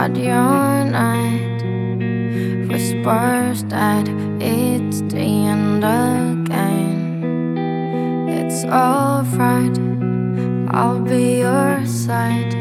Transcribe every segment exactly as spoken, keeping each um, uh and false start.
at your night, whispers that it's the end again. It's alright, I'll be your side,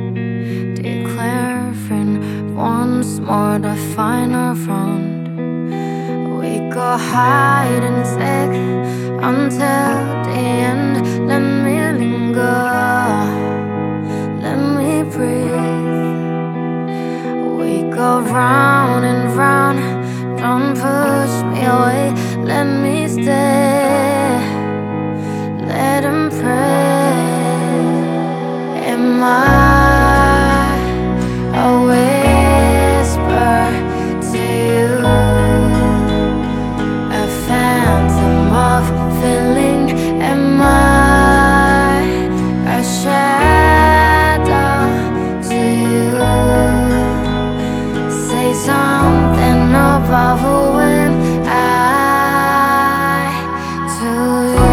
declaring once more the final round. We go hide and seek until the end. Let me linger, let me breathe. We go round and round, don't push me away. Let me stay, let him pray. Am I a whisper to you, a phantom of feeling? Am I a shadow to you? Say something about who am I to you.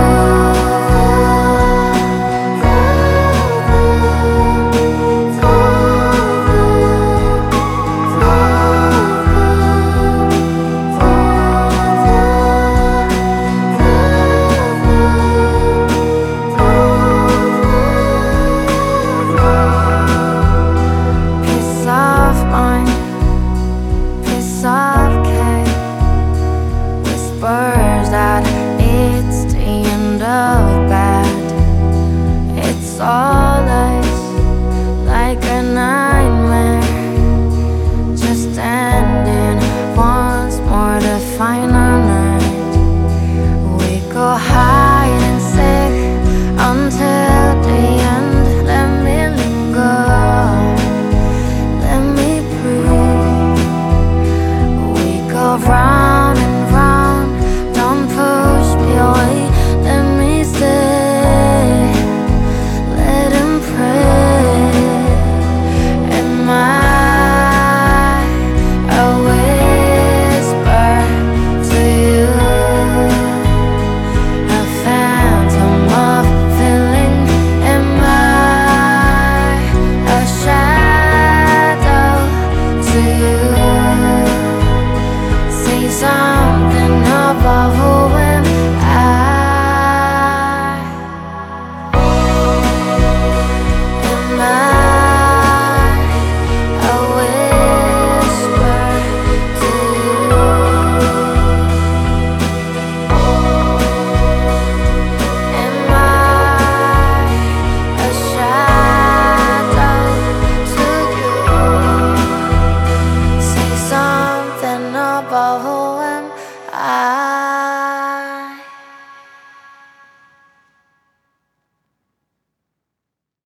Peace of mind, peace of cake, whispers that it's the end of bad. It's all lies, like a night.